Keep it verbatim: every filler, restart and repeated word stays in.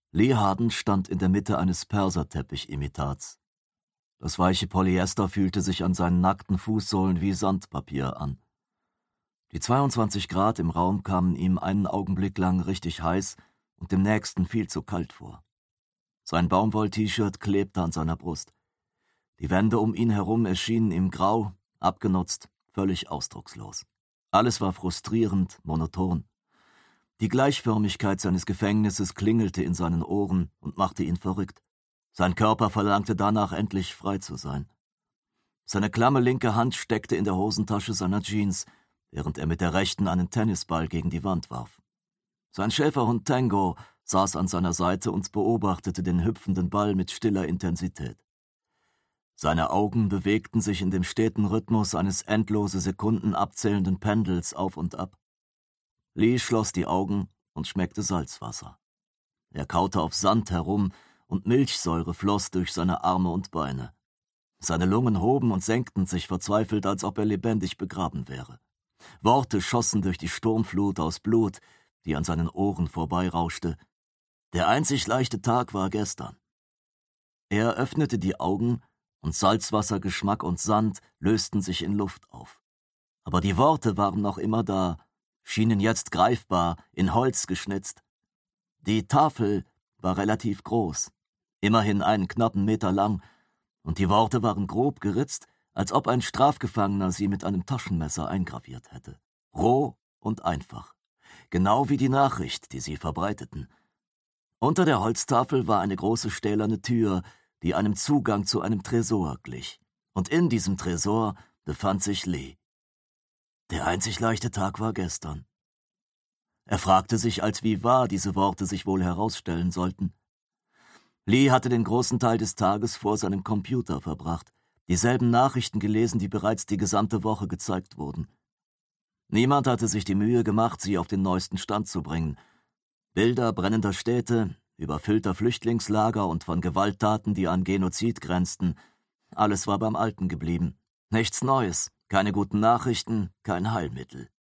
Lee Harden stand in der Mitte eines Perserteppich-Imitats. Das weiche Polyester fühlte sich an seinen nackten Fußsohlen wie Sandpapier an. Die zweiundzwanzig Grad im Raum kamen ihm einen Augenblick lang richtig heiß und dem nächsten viel zu kalt vor. Sein Baumwoll-T-Shirt klebte an seiner Brust. Die Wände um ihn herum erschienen ihm grau, abgenutzt, völlig ausdruckslos. Alles war frustrierend, monoton. Die Gleichförmigkeit seines Gefängnisses klingelte in seinen Ohren und machte ihn verrückt. Sein Körper verlangte danach, endlich frei zu sein. Seine klamme linke Hand steckte in der Hosentasche seiner Jeans, während er mit der rechten einen Tennisball gegen die Wand warf. Sein Schäferhund Tango saß an seiner Seite und beobachtete den hüpfenden Ball mit stiller Intensität. Seine Augen bewegten sich in dem steten Rhythmus eines endlose Sekunden abzählenden Pendels auf und ab. Lee schloss die Augen und schmeckte Salzwasser. Er kaute auf Sand herum und Milchsäure floss durch seine Arme und Beine. Seine Lungen hoben und senkten sich verzweifelt, als ob er lebendig begraben wäre. Worte schossen durch die Sturmflut aus Blut, die an seinen Ohren vorbeirauschte. Der einzig leichte Tag war gestern. Er öffnete die Augen und Salzwassergeschmack und Sand lösten sich in Luft auf. Aber die Worte waren noch immer da, schienen jetzt greifbar, in Holz geschnitzt. Die Tafel war relativ groß, immerhin einen knappen Meter lang, und die Worte waren grob geritzt, als ob ein Strafgefangener sie mit einem Taschenmesser eingraviert hätte. Roh und einfach, genau wie die Nachricht, die sie verbreiteten. Unter der Holztafel war eine große stählerne Tür, die einem Zugang zu einem Tresor glich, und in diesem Tresor befand sich Lee. Der einzig leichte Tag war gestern. Er fragte sich, als wie wahr diese Worte sich wohl herausstellen sollten. Lee hatte den großen Teil des Tages vor seinem Computer verbracht, dieselben Nachrichten gelesen, die bereits die gesamte Woche gezeigt wurden. Niemand hatte sich die Mühe gemacht, sie auf den neuesten Stand zu bringen. Bilder brennender Städte, überfüllter Flüchtlingslager und von Gewalttaten, die an Genozid grenzten. Alles war beim Alten geblieben. Nichts Neues, keine guten Nachrichten, kein Heilmittel.